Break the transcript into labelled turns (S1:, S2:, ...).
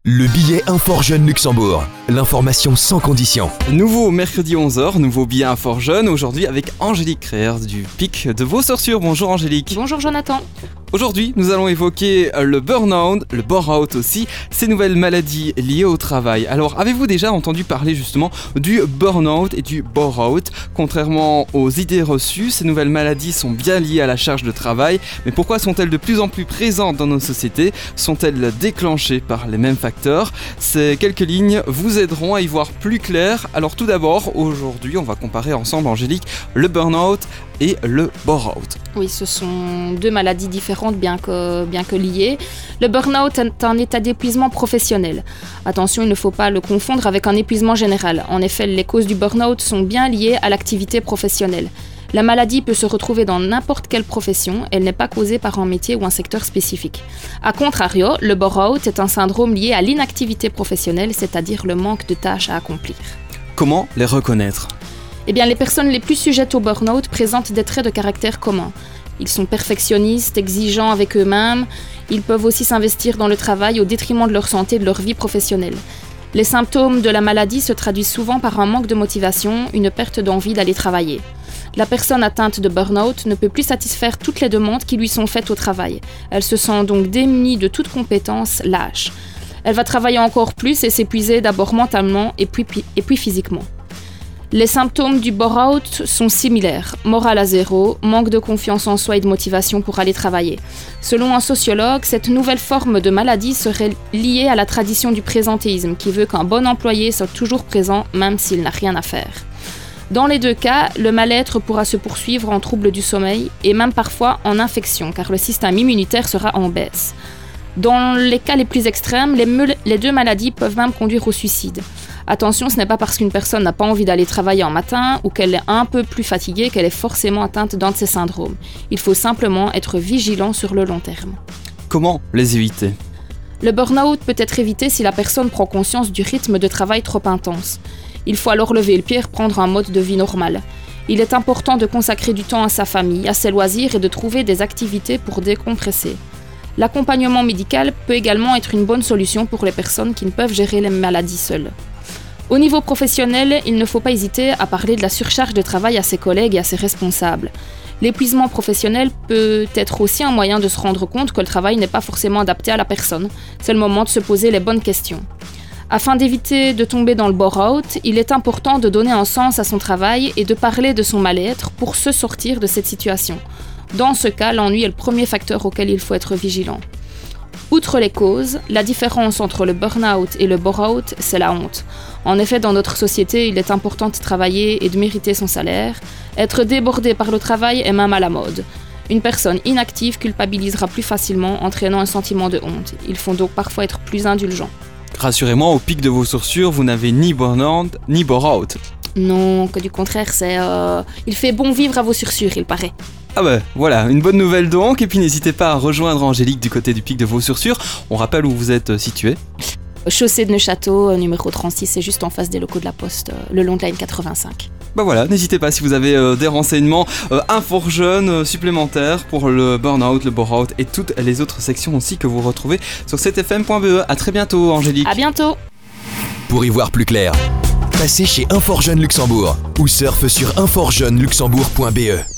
S1: Le billet Infor Jeune Luxembourg, l'information sans condition.
S2: Nouveau mercredi 11h, nouveau billet Infor Jeune, aujourd'hui avec Angélique Créers du PIC de Vaux-sur-Sûre. Bonjour Angélique.
S3: Bonjour Jonathan.
S2: Aujourd'hui, nous allons évoquer le burn-out, le bore-out aussi, ces nouvelles maladies liées au travail. Alors, avez-vous déjà entendu parler justement du burn-out et du bore-out ? Contrairement aux idées reçues, ces nouvelles maladies sont bien liées à la charge de travail. Mais pourquoi sont-elles de plus en plus présentes dans nos sociétés ? Sont-elles déclenchées par les mêmes facteurs ? Ces quelques lignes vous aideront à y voir plus clair. Alors tout d'abord, aujourd'hui, on va comparer ensemble, Angélique, le burn-out et le bore-out.
S3: Oui, ce sont deux maladies différentes bien que liées. Le burn-out est un état d'épuisement professionnel. Attention, il ne faut pas le confondre avec un épuisement général. En effet, les causes du burn-out sont bien liées à l'activité professionnelle. La maladie peut se retrouver dans n'importe quelle profession, elle n'est pas causée par un métier ou un secteur spécifique. A contrario, le bore-out est un syndrome lié à l'inactivité professionnelle, c'est-à-dire le manque de tâches à accomplir.
S2: Comment les reconnaître ?
S3: Eh bien, les personnes les plus sujettes au burn-out présentent des traits de caractère communs. Ils sont perfectionnistes, exigeants avec eux-mêmes. Ils peuvent aussi s'investir dans le travail au détriment de leur santé et de leur vie professionnelle. Les symptômes de la maladie se traduisent souvent par un manque de motivation, une perte d'envie d'aller travailler. La personne atteinte de burn-out ne peut plus satisfaire toutes les demandes qui lui sont faites au travail. Elle se sent donc démunie de toute compétence, lâche. Elle va travailler encore plus et s'épuiser d'abord mentalement et puis physiquement. Les symptômes du bore-out sont similaires. Morale à zéro, manque de confiance en soi et de motivation pour aller travailler. Selon un sociologue, cette nouvelle forme de maladie serait liée à la tradition du présentéisme, qui veut qu'un bon employé soit toujours présent, même s'il n'a rien à faire. Dans les deux cas, le mal-être pourra se poursuivre en troubles du sommeil et même parfois en infection, car le système immunitaire sera en baisse. Dans les cas les plus extrêmes, les deux maladies peuvent même conduire au suicide. Attention, ce n'est pas parce qu'une personne n'a pas envie d'aller travailler en matin ou qu'elle est un peu plus fatiguée qu'elle est forcément atteinte d'un de ces syndromes. Il faut simplement être vigilant sur le long terme.
S2: Comment les éviter ?
S3: Le burn-out peut être évité si la personne prend conscience du rythme de travail trop intense. Il faut alors lever le pied et reprendre un mode de vie normal. Il est important de consacrer du temps à sa famille, à ses loisirs et de trouver des activités pour décompresser. L'accompagnement médical peut également être une bonne solution pour les personnes qui ne peuvent gérer les maladies seules. Au niveau professionnel, il ne faut pas hésiter à parler de la surcharge de travail à ses collègues et à ses responsables. L'épuisement professionnel peut être aussi un moyen de se rendre compte que le travail n'est pas forcément adapté à la personne. C'est le moment de se poser les bonnes questions. Afin d'éviter de tomber dans le bore-out, il est important de donner un sens à son travail et de parler de son mal-être pour se sortir de cette situation. Dans ce cas, l'ennui est le premier facteur auquel il faut être vigilant. Outre les causes, la différence entre le burn-out et le bore-out, c'est la honte. En effet, dans notre société, il est important de travailler et de mériter son salaire. Être débordé par le travail est même à la mode. Une personne inactive culpabilisera plus facilement, entraînant un sentiment de honte. Il faut donc parfois être plus indulgent.
S2: Rassurez-moi, au PIC de Vaux-sur-Sûre, vous n'avez ni burn-out ni bore-out.
S3: Non, que du contraire, il fait bon vivre à Vaux-sur-Sûre, il paraît.
S2: Ah bah voilà, une bonne nouvelle donc, et puis n'hésitez pas à rejoindre Angélique du côté du PIC de Vaux-sur-Sûre. On rappelle où vous êtes situé.
S3: Chaussée de Neufchâteau, numéro 36, c'est juste en face des locaux de la Poste, le long de la N85.
S2: Bah voilà, n'hésitez pas si vous avez des renseignements Infor Jeune supplémentaires pour le burn-out, le bore-out et toutes les autres sections aussi que vous retrouvez sur 7fm.be. À très bientôt Angélique.
S3: À bientôt.
S1: Pour y voir plus clair, passez chez Infor Jeune Luxembourg ou surfe sur inforjeuneluxembourg.be.